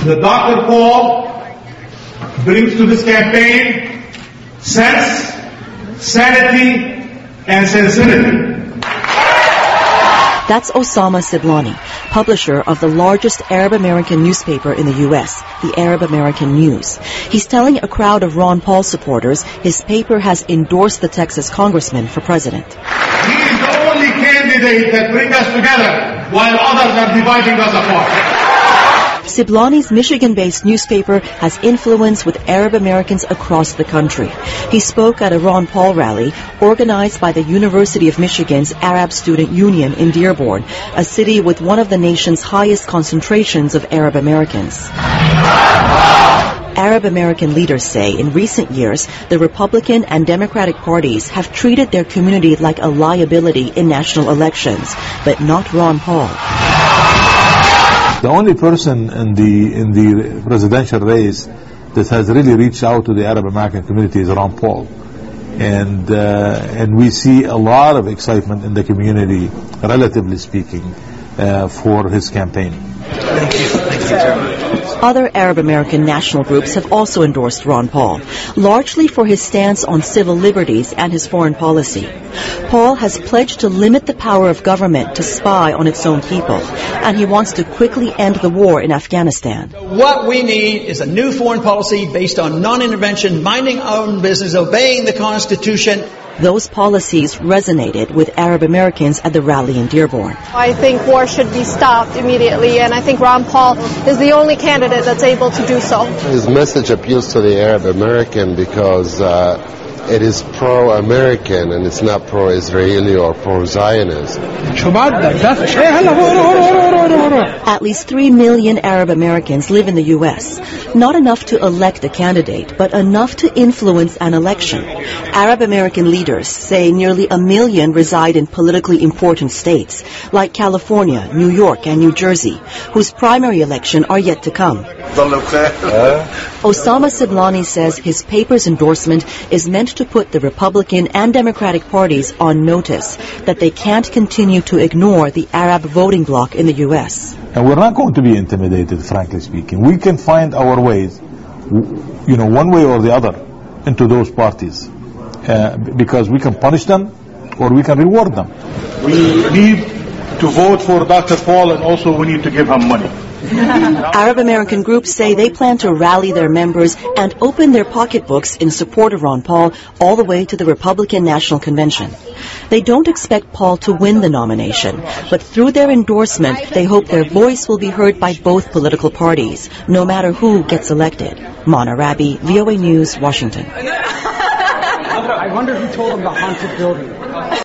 The Dr. Paul brings to this campaign sense, sanity, and sincerity. That's Osama Siblani, publisher of the largest Arab American newspaper in the U.S., the Arab American News. He's telling a crowd of Ron Paul supporters his paper has endorsed the Texas congressman for president. He is the only candidate that brings us together while others are dividing us apart. Siblani's Michigan-based newspaper has influence with Arab Americans across the country. He spoke at a Ron Paul rally organized by the University of Michigan's Arab Student Union in Dearborn, a city with one of the nation's highest concentrations of Arab Americans. Arab American leaders say in recent years, the Republican and Democratic parties have treated their community like a liability in national elections, but not Ron Paul. The only person in the presidential race that has really reached out to the Arab American community is Ron Paul, and we see a lot of excitement in the community, relatively speaking, for his campaign. Thank you. Thank you. Other Arab American national groups have also endorsed Ron Paul, largely for his stance on civil liberties and his foreign policy. Paul has pledged to limit the power of government to spy on its own people, and he wants to quickly end the war in Afghanistan. What we need is a new foreign policy based on non-intervention, minding our own business, obeying the Constitution. Those policies resonated with Arab Americans at the rally in Dearborn. I think war should be stopped immediately, and I think Ron Paul is the only candidate that's able to do so. His message appeals to the Arab American because it is pro-American and it's not pro-Israeli or pro-Zionist. At least 3 million Arab Americans live in the U.S. Not enough to elect a candidate, but enough to influence an election. Arab American leaders say nearly 1 million reside in politically important states, like California, New York, and New Jersey, whose primary election are yet to come. Osama Siblani says his paper's endorsement is meant to put the Republican and Democratic parties on notice that they can't continue to ignore the Arab voting bloc in the U.S. And we're not going to be intimidated, frankly speaking. We can find our ways, one way or the other, into those parties. Because we can punish them or we can reward them. We need to vote for Dr. Paul, and also we need to give him money. Arab American groups say they plan to rally their members and open their pocketbooks in support of Ron Paul all the way to the Republican National Convention. They don't expect Paul to win the nomination, but through their endorsement, they hope their voice will be heard by both political parties, no matter who gets elected. Mona Rabi, VOA News, Washington. I wonder who told him the haunted building.